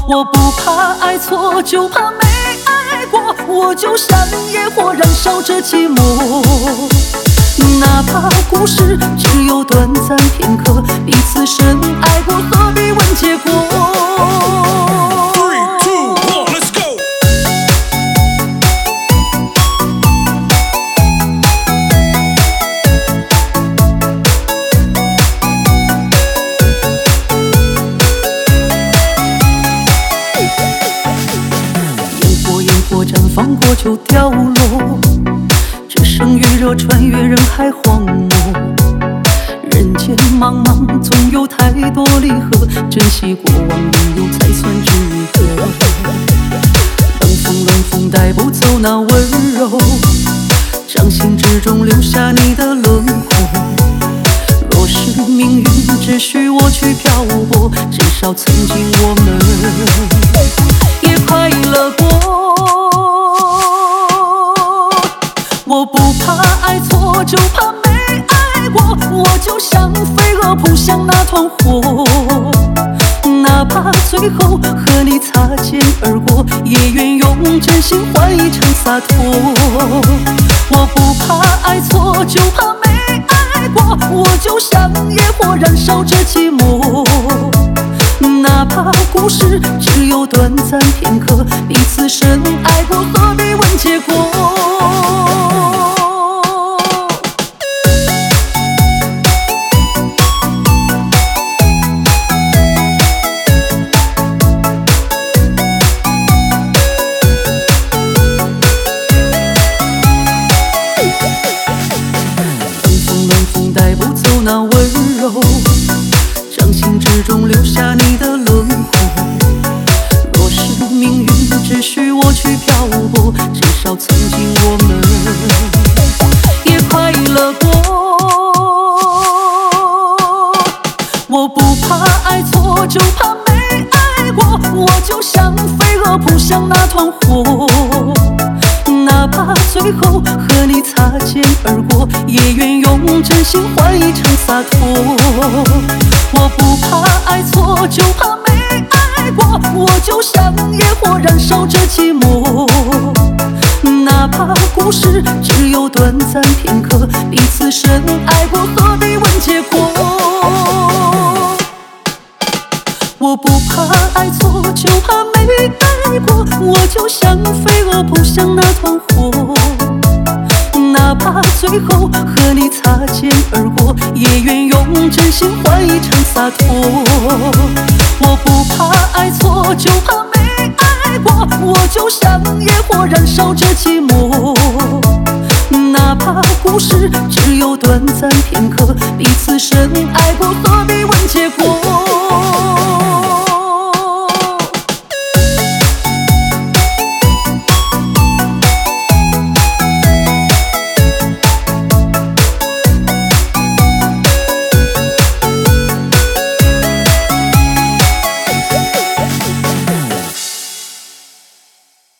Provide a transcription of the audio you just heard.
我不怕爱错，就怕没爱过。我就像野火，燃烧着寂寞。哪怕故事只有短暂片刻，彼此深爱过，何必问结果 ？3、2、1 ，Let's go！ 烟火绽放过就掉落，只剩余热穿越人海荒漠。人间茫茫，总有太多离合，珍惜过往拥有才算值得。冷风带不走那温柔，掌心之中留下你的轮廓。若是命运只许我去漂泊，至少曾经我们也快乐过。我不怕爱错，就怕没爱过。我就像飞蛾扑向那团火，哪怕最后和你擦肩而过，也愿用真心换一场洒脱。我不怕爱错，就怕没爱过。我就像野火，燃烧着寂寞。哪怕故事只有短暂片刻，彼此深爱过，何必问结果？冷风带不走那温柔，掌心之中留下你的轮廓。若是命运只许我去漂泊，至少曾经我们也快乐过。我不怕爱错，就怕没爱过。我就像飞蛾扑向那团火，哪怕最后和你擦肩而过，也愿用真心换一场洒脱。我不怕爱错，就怕没爱过。我就像野火，燃烧着寂寞。哪怕故事只有短暂片刻，彼此深爱过，何必问结果？我不怕爱错，就怕没爱过。我就像飞蛾扑向那团火，哪怕最后和你擦肩而过，也愿用真心换一场洒脱。我不怕爱错，就怕没爱过。我就像野火，燃烧着寂寞。哪怕故事只有短暂片刻，彼此深爱过，何必问结果？